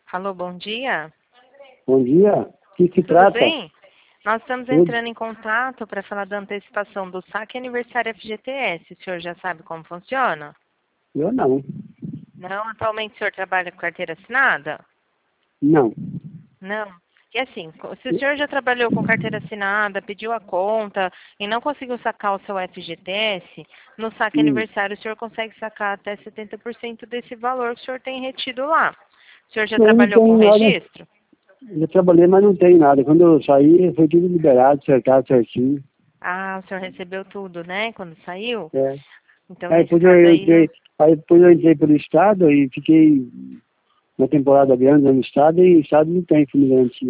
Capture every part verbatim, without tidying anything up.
Alô, bom dia. Bom dia. O que se Tudo trata? bem? Nós estamos Tudo. entrando em contato para falar da antecipação do saque aniversário F G T S. O senhor já sabe como funciona? Eu não. Não? Atualmente o senhor trabalha com carteira assinada? Não. Não. E assim, se o senhor já trabalhou com carteira assinada, pediu a conta e não conseguiu sacar o seu F G T S, no saque Hum. aniversário o senhor consegue sacar até setenta por cento desse valor que o senhor tem retido lá. O senhor já Eu não trabalhou com tenho nada. registro? Eu trabalhei, mas não tenho nada. Quando eu saí, foi tudo liberado, acertado certinho. Ah, o senhor recebeu tudo, né, quando saiu? É. Então, Aí nesse depois eu caso aí, não... entrei, aí depois eu entrei pelo Estado e fiquei uma temporada grande no Estado e o Estado não tem fundo de garantia.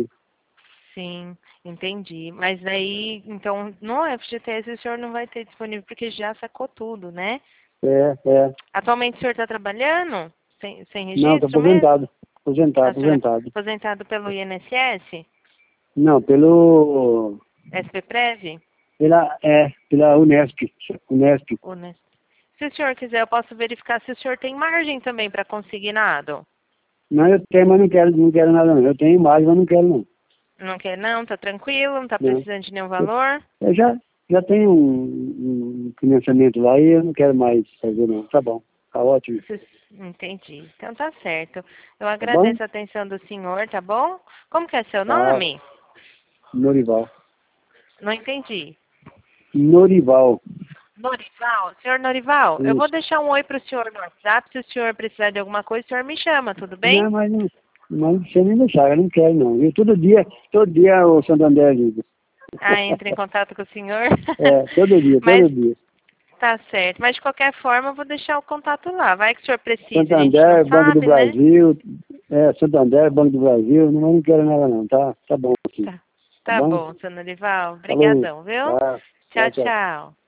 Sim, entendi. Mas daí, então, no F G T S o senhor não vai ter disponível porque já sacou tudo, né? É, é. Atualmente o senhor está trabalhando? Sem, sem Não, tô registro mesmo? aposentado. Aposentado, Ah, o senhor é aposentado. aposentado pelo I N S S? Não, pelo... S P Prev? Pela, é, pela Unesp. Unesp. Ou, né? Se o senhor quiser, eu posso verificar se o senhor tem margem também para consignado. Não, eu tenho, mas não quero, não quero nada não. Eu tenho imagem, mas não quero não. Não quer não? Tá tranquilo? Não tá Não. precisando de nenhum Eu, valor? eu já, já tenho um, um financiamento lá e eu não quero mais fazer não. Tá bom, tá ótimo. Entendi. Então tá certo. Eu Tá bom? agradeço a atenção do senhor, tá bom? Como que é seu Tá. nome? Norival. Não entendi. Norival. Norival? Senhor Norival, eu vou Isso. deixar um oi pro senhor no WhatsApp. Se o senhor precisar de alguma coisa, o senhor me chama, tudo bem? Não, mas não, mas não precisa nem deixar, eu não quero não. Eu, todo dia, todo dia o Santander liga. Ah, entre em contato com o senhor. É, todo dia, Mas todo dia. tá certo. Mas de qualquer forma, eu vou deixar o contato lá. Vai que o senhor precisa, a gente não Santander, Banco do sabe, né? Brasil, é, Santander, Banco do Brasil, não, não quero nada não, tá? Tá bom aqui. Tá. Tá Tá bom? bom, senhor Norival. Falou. Obrigadão, viu? Tá. Tchau, Tchau, tchau. tchau.